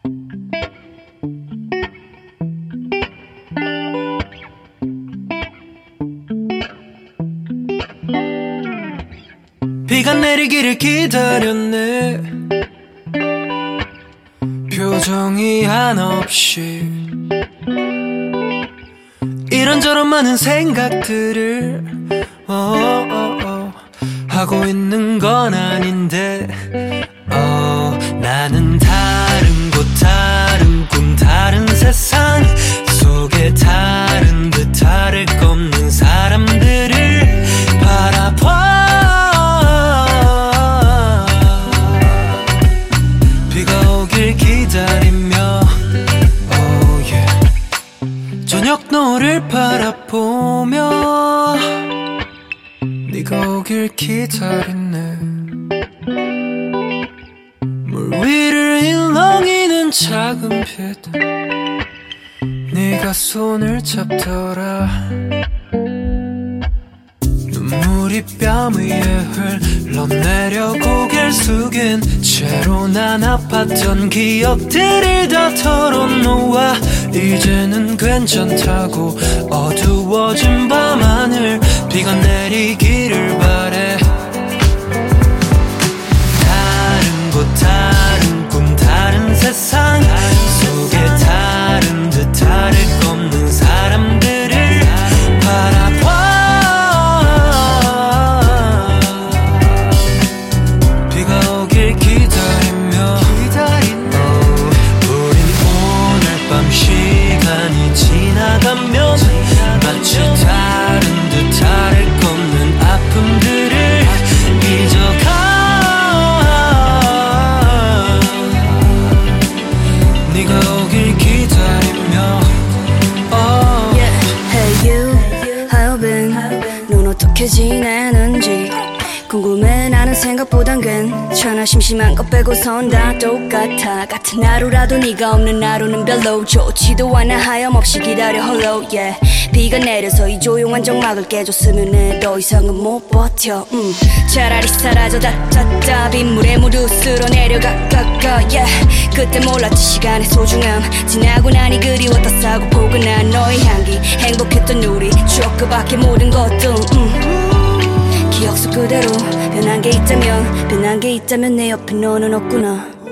비가 내리기를 기다렸네. 표정이 한없이 이런저런 많은 생각들을 하고 있는 건 아닌데 나는 다른 곳 다른 꿈 다른 세상 속에 다른 듯 다를 거 없는 사람들을 바라봐. 비가 오길 기다리며 저녁 노을을 바라보며 네가 오길 기다리네. 물 위를 일렁이는 작은 빛 네가 손을 잡더라. 눈물이 뺨 위에 흘러내려 고개를 숙인 채로 난 아팠던 기억들을 다 털어놓아 이제는 괜찮다고 어두워진 밤하늘 비가 내리기를 바래. 다른 곳 다른 꿈 다른 세상 속에 다른 듯 다를 거 없는 사람들을 바라봐. 비가 오길 기다리며 우린 오늘 밤 시간이 지나가면 마치 다른 듯 다를 거 없는 아픔들을 잊어가. 네가 오길 기다리며 Hey you, how you been? 넌 어떻게 지내는지 궁금해. 나는 생각보단 괜찮아. 심심한 것 빼고선 다 똑같아. 같은 하루라도 네가 없는 하루는 별로 좋지도 않아. 하염없이 기다려 홀로 yeah. 비가 내려서 이 조용한 정막을 깨줬으면 해. 더 이상은 못 버텨 차라리 사라져 다다다 빗물에 모두 쓸어내려가 yeah. 그때 몰랐지 시간의 소중함. 지나고 나니 그리웠다 싸고 포근한 너의 향기 행복했던 우리 추억 그 밖의 모든 것들 기억 속 그대로 변한 게 있다면 내 옆에 너는 없구나.